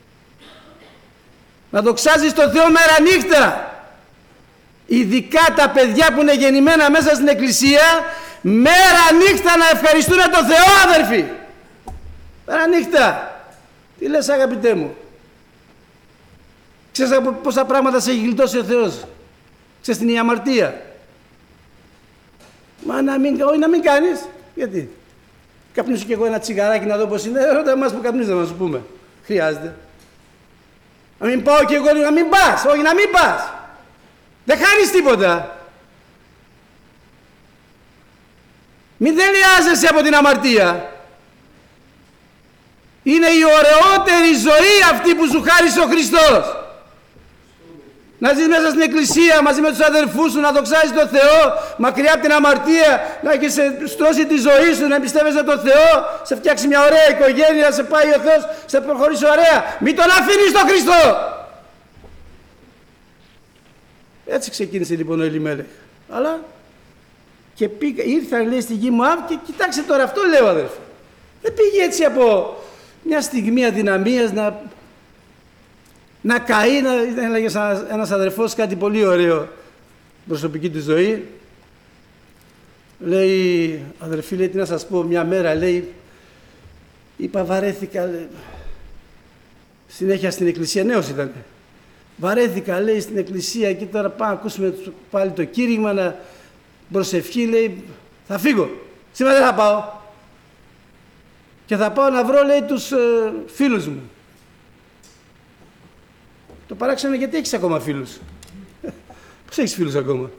Speaker 1: Να δοξάζεις τον Θεό μέρα νύχτα. Ειδικά τα παιδιά που είναι γεννημένα μέσα στην εκκλησία, μέρα νύχτα να ευχαριστούν τον Θεό, αδερφοί. Μέρα νύχτα. Τι λες, αγαπητέ μου? Ξέρεις από πόσα πράγματα σε έχει γλιτώσει ο Θεός? Ξέρεις την αμαρτία? Μα όχι να μην κάνεις. Γιατί? Καπνίσου κι εγώ ένα τσιγαράκι να δω πώς είναι. Ρώτα εμάς που καπνίζαμε να σου πούμε. Χρειάζεται. Να μην πάω κι εγώ, να μην πας. Όχι, να μην πας. Δεν χάνεις τίποτα. Μην δελειάζεσαι από την αμαρτία. Είναι η ωραιότερη ζωή αυτή που σου χάρισε ο Χριστός. Να ζεις μέσα στην εκκλησία μαζί με τους αδερφούς σου, να δοξάζεις τον Θεό, μακριά από την αμαρτία, να έχεις στρώσει τη ζωή σου, να εμπιστεύεσαι τον Θεό, σε φτιάξει μια ωραία οικογένεια, να σε πάει ο Θεός, σε προχωρήσει ωραία. Μην τον αφήνεις τον Χριστό. Έτσι ξεκίνησε λοιπόν ο Ελιμέλεχ. Αλλά και ήρθαν, λέει, στη γη Μωάβ και κοιτάξτε τώρα, αυτό λέω, αδερφέ. Δεν πήγε έτσι από μια στιγμή αδυναμίας να καεί, να έλεγε ένας αδερφός κάτι πολύ ωραίο προσωπική του ζωή. Λέει, αδερφή, λέει, τι να σας πω, μια μέρα, λέει, είπα, βαρέθηκα, λέει, συνέχεια στην εκκλησία, νέος ήταν. Βαρέθηκα, λέει, στην εκκλησία και τώρα πάμε να ακούσουμε πάλι το κήρυγμα, να προσευχή, λέει, θα φύγω, σήμερα δεν θα πάω. Και θα πάω να βρω, λέει, τους φίλους μου. Το παράξενο, γιατί έχεις ακόμα φίλους? Πώς έχεις φίλους ακόμα?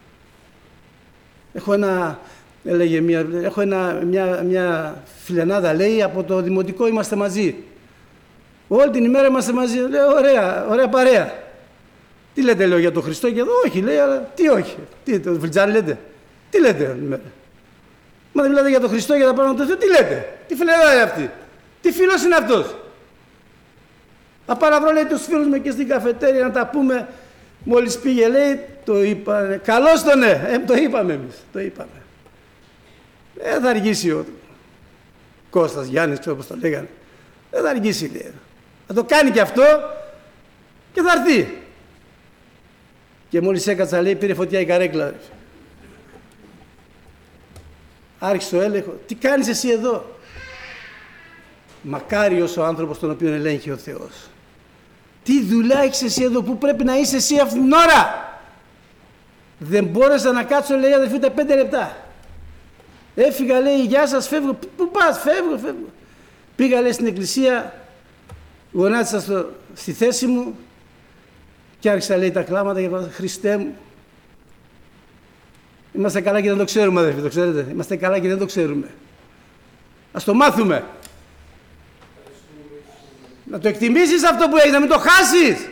Speaker 1: Έχω μια φιλενάδα, λέει, από το δημοτικό είμαστε μαζί. Όλη την ημέρα είμαστε μαζί. Λέω, ωραία παρέα. Τι λέτε, λέω, για τον Χριστό και εδώ? Όχι, λέει, αλλά τι όχι? Τι, το φλιτζάνι λέτε? Τι λέτε? Μα δεν μιλάτε για τον Χριστό, για τα πράγματα του Θεού, τι λέτε? Τι φιλενάδα είναι αυτή? Τι φίλος είναι αυτός? Θα πάω να βρω, λέει, τους φίλους μου εκεί στην καφετέρια να τα πούμε. Μόλις πήγε, λέει, το είπανε. Καλώς το ναι. Το είπαμε εμείς. Το είπαμε. Δεν θα αργήσει ο Κώστας, Γιάννης, ξέρω πώς το λέγανε. Δεν θα αργήσει, λέει. Θα το κάνει και αυτό και θα έρθει. Και μόλις έκατσα, λέει, πήρε φωτιά η καρέκλα. Άρχισε ο έλεγχο. Τι κάνεις εσύ εδώ? Μακάριος ο άνθρωπος τον οποίον ελέγχει ο Θεός. Τι δουλειά έχεις εσύ εδώ? Πού πρέπει να είσαι εσύ αυτήν την ώρα? Δεν μπόρεσα να κάτσω, λέει, αδελφοί, τα 5 λεπτά. Έφυγα, λέει, γεια σας, φεύγω. Πού πας? Φεύγω. Πήγα, λέει, στην εκκλησία, γονάτισα στη θέση μου και άρχισα, λέει, τα κλάματα και είπα, Χριστέ μου. Είμαστε καλά και δεν το ξέρουμε, αδελφοί, το ξέρετε? Είμαστε καλά και δεν το ξέρουμε. Ας το μάθουμε. Να το εκτιμήσεις αυτό που έχεις, να μην το χάσεις.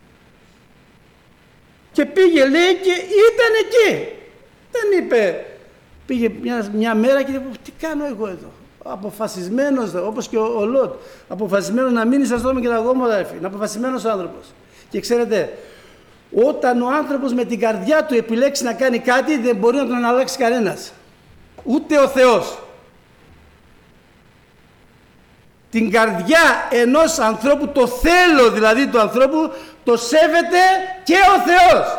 Speaker 1: Και πήγε, λέει, και ήταν εκεί. Δεν είπε, πήγε μια μέρα και είπε, τι κάνω εγώ εδώ? Αποφασισμένος, όπως και ο Λότ, αποφασισμένος να μείνει στα Σοδόμη και τα Γόμορα, είναι αποφασισμένος άνθρωπος. Και ξέρετε, όταν ο άνθρωπος με την καρδιά του επιλέξει να κάνει κάτι, δεν μπορεί να τον αλλάξει κανένας. Ούτε ο Θεός. Την καρδιά ενός ανθρώπου, το θέλω δηλαδή του ανθρώπου, το σέβεται και ο Θεός.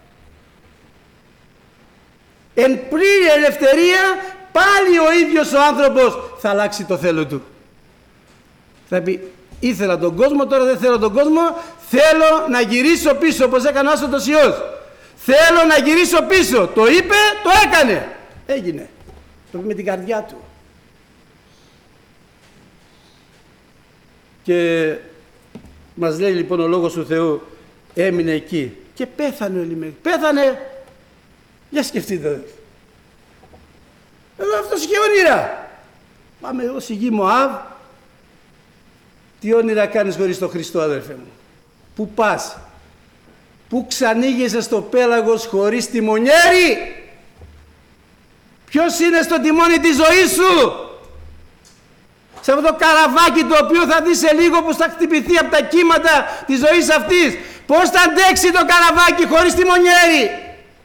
Speaker 1: Εν πλήρη ελευθερία, πάλι ο ίδιος ο άνθρωπος θα αλλάξει το θέλω του. Θα πει, ήθελα τον κόσμο, τώρα δεν θέλω τον κόσμο, θέλω να γυρίσω πίσω, όπως έκανε ο Άσωτος Υιός. Θέλω να γυρίσω πίσω. Το είπε, το έκανε. Έγινε. Το είπε με την καρδιά του. Και μας λέει λοιπόν ο Λόγος του Θεού, έμεινε εκεί και πέθανε ο Ελιμέλεχ. Πέθανε. Για σκεφτείτε. Εδώ αυτός είχε όνειρα. Πάμε εδώ στη γη Μωάβ. Τι όνειρα κάνεις χωρίς τον Χριστό, αδερφέ μου? Πού πας? Πού ξανήγεσαι στο πέλαγος χωρίς τιμονιέρι? Ποιος είναι στο τιμόνι της ζωής σου? Σε αυτό το καραβάκι το οποίο θα δεις σε λίγο πως θα χτυπηθεί από τα κύματα της ζωής αυτής. Πώς θα αντέξει το καραβάκι χωρίς τιμονιέρι?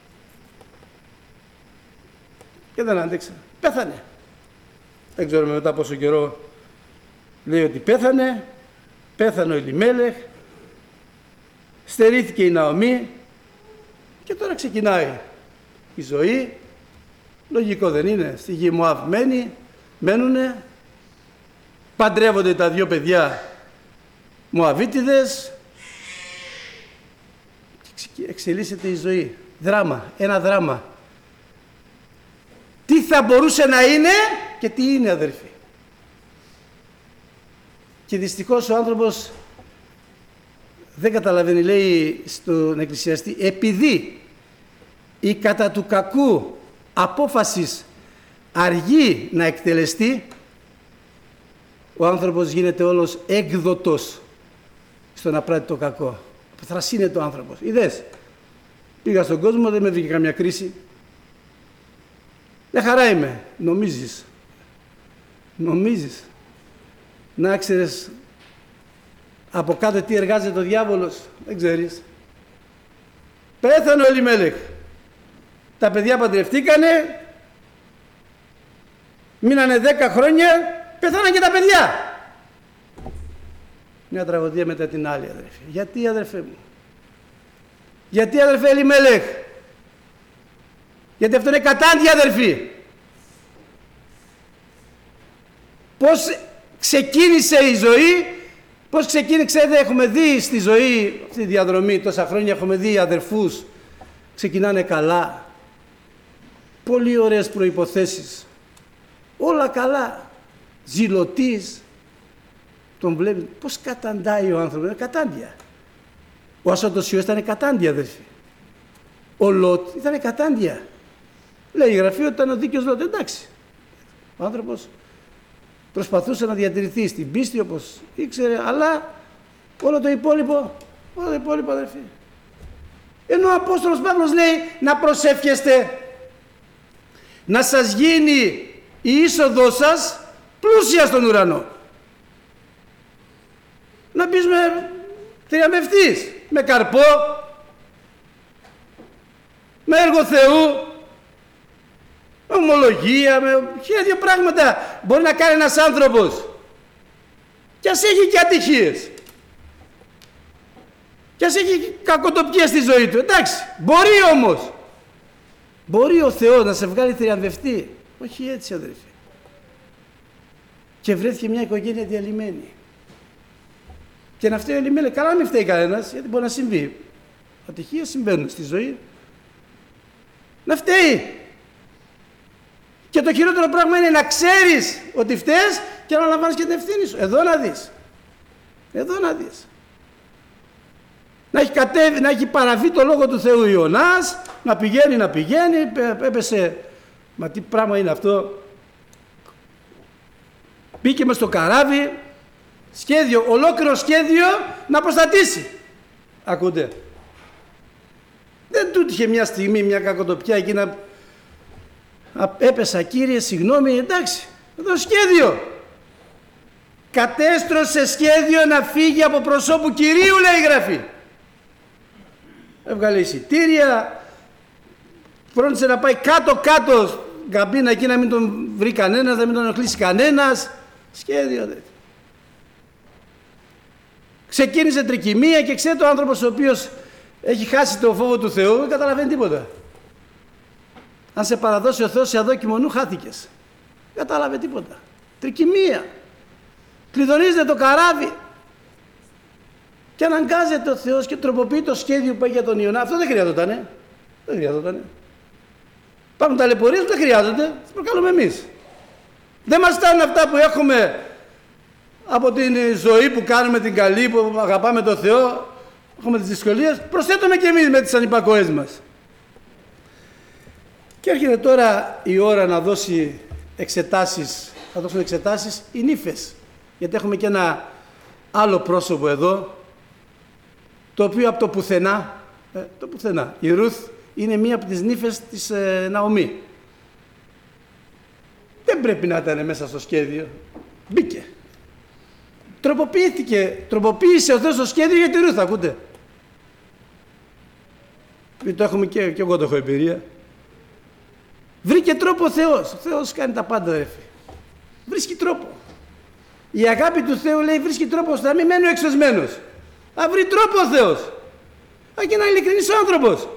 Speaker 1: Και δεν άντεξε. Πέθανε. Δεν ξέρουμε μετά πόσο καιρό. Λέει ότι πέθανε. Πέθανε ο Ελιμέλεχ. Στερήθηκε η Ναομή. Και τώρα ξεκινάει η ζωή. Λογικό δεν είναι? Στη γη Μωάβ μένουνε. Παντρεύονται τα δύο παιδιά Μωαβίτιδες. Εξελίσσεται η ζωή. Δράμα. Ένα δράμα. Τι θα μπορούσε να είναι και τι είναι, αδερφοί. Και δυστυχώς ο άνθρωπος δεν καταλαβαίνει, λέει στον εκκλησιαστή, επειδή η κατά του κακού απόφασης αργεί να εκτελεστεί, ο άνθρωπος γίνεται όλος έκδοτος στο να πράττει το κακό. Θρασύνεται ο άνθρωπος. Είδες, πήγα στον κόσμο, δεν με βρήκε καμιά κρίση. Μια χαρά είμαι. Νομίζεις. Να ξέρεις από κάτω τι εργάζεται ο διάβολος. Δεν ξέρεις. Πέθανε ο Ελιμέλεχ. Τα παιδιά παντρευτήκανε. Μείνανε 10 χρόνια. Πέθαναν και τα παιδιά. Μια τραγωδία μετά την άλλη, αδερφέ. Γιατί, αδερφέ μου? Γιατί, αδερφέ Ελιμέλεχ? Γιατί αυτό είναι κατάντια, αδερφοί. Πώς ξεκίνησε η ζωή, πώς ξεκίνησε, έχουμε δει στη ζωή, στη διαδρομή τόσα χρόνια, έχουμε δει αδερφούς, ξεκινάνε καλά, πολύ ωραίες προϋποθέσεις, όλα καλά, ζηλωτής, τον βλέπει, πώς καταντάει ο άνθρωπος, είναι κατάντια. Ο Ασώτος ήταν κατάντια, αδερφοί. Ο Λότ ήταν κατάντια. Λέει η Γραφή ότι ήταν ο δίκαιος Λότ. Εντάξει. Ο άνθρωπος προσπαθούσε να διατηρηθεί στην πίστη όπως ήξερε, αλλά όλο το υπόλοιπο αδερφοί. Ενώ ο Απόστολος Παύλος λέει να προσεύχεστε να σας γίνει η είσοδός σας πλούσια στον ουρανό. Να μπεις με θριαμβευτής, με καρπό, με έργο Θεού, με ομολογία, με χίλια πράγματα μπορεί να κάνει ένας άνθρωπος. Κι ας έχει και ατυχίες. Κι ας έχει κακοτοπιές στη ζωή του. Εντάξει, μπορεί όμως. Μπορεί ο Θεός να σε βγάλει θριαμβευτή. Όχι έτσι, αδερφοί. Και βρέθηκε μια οικογένεια διαλυμένη. Και να φταίει ο Ελιμέλεχ. Καλά, μην φταίει κανένας, γιατί μπορεί να συμβεί. Ατυχίες συμβαίνουν στη ζωή. Να φταίει. Και το χειρότερο πράγμα είναι να ξέρεις ότι φταίς και να λαμβάνεις και την ευθύνη σου. Εδώ να δεις. Εδώ να δεις. Να έχει παραβεί το λόγο του Θεού Ιωνάς, να πηγαίνει, έπεσε. Μα τι πράγμα είναι αυτό? Μπήκε μες στο καράβι, σχέδιο, ολόκληρο σχέδιο να προστατήσει. Ακούτε. Δεν του είχε μια στιγμή μια κακοτοπιά εκεί να έπεσα, κύριε, συγγνώμη, εντάξει, εδώ σχέδιο. Κατέστρωσε σχέδιο να φύγει από προσώπου Κυρίου, λέει η Γραφή. Έβγαλε εισιτήρια, φρόντισε να πάει κάτω καμπίνα εκεί, να μην τον βρει κανένας, να μην τον ενοχλήσει κανένας. Σχέδιο, δε. Ξεκίνησε τρικυμία και ξέρετε, ο άνθρωπος ο οποίος έχει χάσει το φόβο του Θεού δεν καταλαβαίνει τίποτα. Αν σε παραδώσει ο Θεός σε αδόκιμο νου, χάθηκες. Δεν κατάλαβε τίποτα. Τρικυμία. Κλειδονίζεται το καράβι. Και αναγκάζεται ο Θεός και τροποποιεί το σχέδιο που έχει για τον Ιωνά. Αυτό δεν χρειαζότανε. Δεν χρειαζότανε. Υπάρχουν ταλαιπωρίες που δεν χρειάζονται. Τις προκαλούμε εμείς. Δεν μας φτάνουν αυτά που έχουμε από την ζωή που κάνουμε την καλή, που αγαπάμε τον Θεό. Έχουμε τις δυσκολίες. Προσθέτουμε και εμείς με τις ανυπακοές μας. Και έρχεται τώρα η ώρα να δώσει εξετάσεις. Θα δώσουν εξετάσεις οι νύφες. Γιατί έχουμε και ένα άλλο πρόσωπο εδώ, το οποίο από το πουθενά, η Ρουθ είναι μία από τις νύφες της Ναομή. Δεν πρέπει να ήταν μέσα στο σχέδιο. Μπήκε. Τροποποίησε ο Θεός το σχέδιο για τη Ρουθ, ακούτε. Το έχουμε και εγώ το έχω εμπειρία. Βρήκε τρόπο ο Θεός. Ο Θεός κάνει τα πάντα, αδερφοί. Βρίσκει τρόπο. Η αγάπη του Θεού, λέει, βρίσκει τρόπο ώστε να μην μένει ο εξωσμένος. Θα βρει τρόπο ο Θεός. Θα και ένα ειλικρινής άνθρωπος.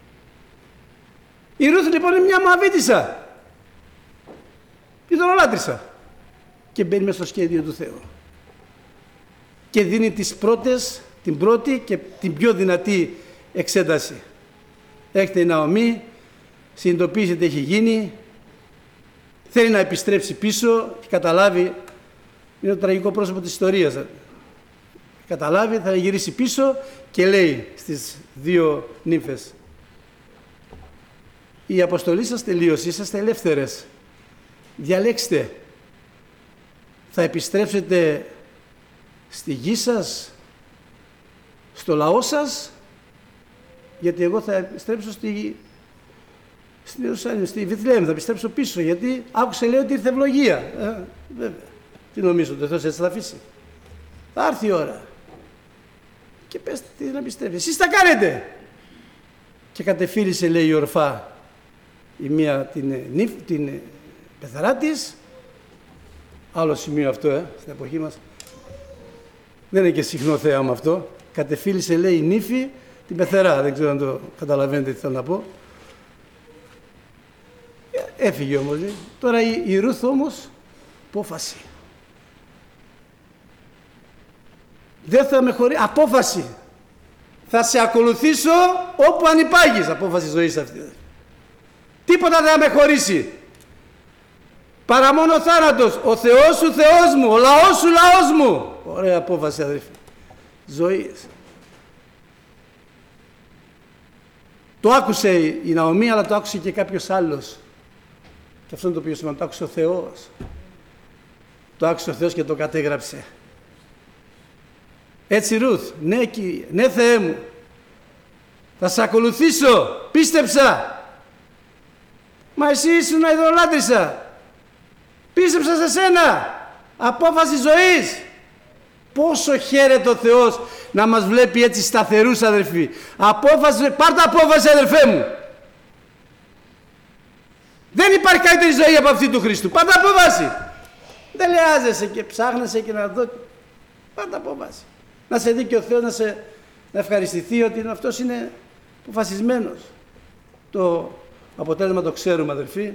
Speaker 1: Η Ρούθ λοιπόν είναι μια Μωαβίτισσα. Ειδωλολάτρησα. Και μπαίνει μέσα στο σχέδιο του Θεού. Και δίνει την πρώτη και την πιο δυνατή εξέταση. Έρχεται η Ναομή, συνειδητοποίησε τι έχει γίνει, θέλει να επιστρέψει πίσω και καταλάβει, είναι το τραγικό πρόσωπο της ιστορίας. Καταλάβει, θα γυρίσει πίσω και λέει στις δύο νύμφες: η αποστολή σας τελείωσε, είσαστε ελεύθερες. Διαλέξτε. Θα επιστρέψετε στη γη σας, στο λαό σας, γιατί εγώ θα επιστρέψω στην Ιερουσαλήμ, στη Βιθλεέμ, θα επιστρέψω πίσω, γιατί άκουσε λέει ότι ήρθε ευλογία. Βέβαια. Τι νομίζω, ότι ο Θεός έτσι θα αφήσει? Θα έρθει η ώρα. Και πέστε τι να επιστρέψετε. Εσείς τα κάνετε. Και κατεφύλισε, λέει η ορφά, η μία την πεθαρά της. Άλλο σημείο αυτό, στην εποχή μας. Δεν είναι και συχνό θέαμα αυτό. Κατεφύλισε, λέει, η νύφη την πεθερά. Δεν ξέρω αν το καταλαβαίνετε τι θέλω να πω. Έφυγε όμως. Τώρα η Ρούθ όμως, απόφαση. Δεν θα με χωρίσει. Απόφαση. Θα σε ακολουθήσω όπου ανυπάγεις. Απόφαση ζωής αυτή. Τίποτα δεν θα με χωρίσει. Παρά μόνο ο θάνατος. Ο Θεός σου Θεός μου. Ο λαός σου λαός μου. Ωραία απόφαση, αδερφοί. Ζωής. Το άκουσε η Ναομή, αλλά το άκουσε και κάποιος άλλος. Και αυτό είναι το πιο σημαντικό. Το άκουσε ο Θεός. Το άκουσε ο Θεός και το κατέγραψε. Έτσι Ρούθ, ναι Κύριε, ναι Θεέ μου, θα σε ακολουθήσω, πίστεψα. Μα εσύ ήσουν ειδωλάτρησα. Πίστεψα σε σένα. Απόφαση ζωής. Πόσο χαίρεται ο Θεός να μας βλέπει έτσι σταθερούς, αδερφοί. Απόφαση, πάρτε απόφαση, αδερφέ μου. Δεν υπάρχει καλύτερη ζωή από αυτή του Χριστού. Πάρτε απόφαση. Δεν λεάζεσαι και ψάχνεσαι και να δω. Πάρτε απόφαση. Να σε δει και ο Θεός να ευχαριστηθεί ότι αυτός είναι αποφασισμένος. Το αποτέλεσμα το ξέρουμε, αδερφοί.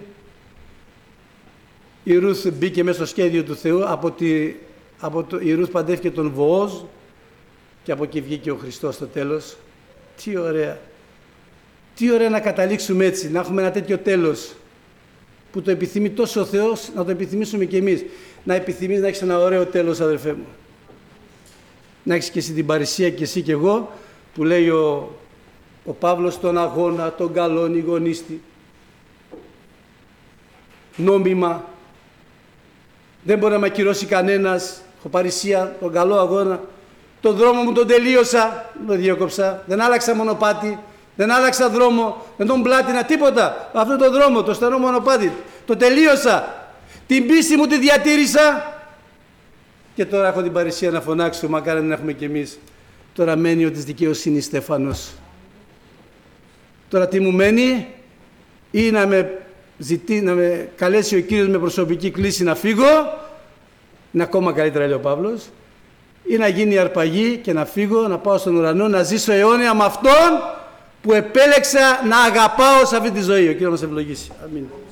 Speaker 1: Η Ρούθ μπήκε μέσα στο σχέδιο του Θεού. Η Ρούθ παντρεύτηκε τον Βοόζ και από εκεί βγήκε ο Χριστός στο τέλος. Τι ωραία. Τι ωραία να καταλήξουμε έτσι, να έχουμε ένα τέτοιο τέλος που το επιθυμεί τόσο ο Θεός, να το επιθυμήσουμε και εμείς. Να επιθυμείς να έχεις ένα ωραίο τέλος, αδερφέ μου. Να έχεις και εσύ την παρησία και εσύ και εγώ, που λέει ο Παύλος, τον αγώνα, τον καλόν ηγονίστη. Νόμιμα. Δεν μπορεί να με ακυρώσει κανένας. Έχω παρησία, τον καλό αγώνα. Τον δρόμο μου τον τελείωσα, τον διέκοψα. Δεν άλλαξα μονοπάτι, δεν άλλαξα δρόμο, δεν τον πλάτινα, τίποτα. Αυτό το δρόμο, το στενό μονοπάτι, το τελείωσα. Την πίστη μου τη διατήρησα. Και τώρα έχω την παρησία να φωνάξω, μακάρι να έχουμε κι εμείς. Τώρα μένει ο της δικαιοσύνης Στέφανος. Τώρα τι μου μένει? Ή να με καλέσει ο Κύριος με προσωπική κλίση να φύγω, είναι ακόμα καλύτερα, λέει ο Παύλος, ή να γίνει η αρπαγή και να φύγω, να πάω στον ουρανό, να ζήσω αιώνια με Αυτόν που επέλεξα να αγαπάω σε αυτή τη ζωή. Ο Κύριος μας ευλογήσει. Αμήν.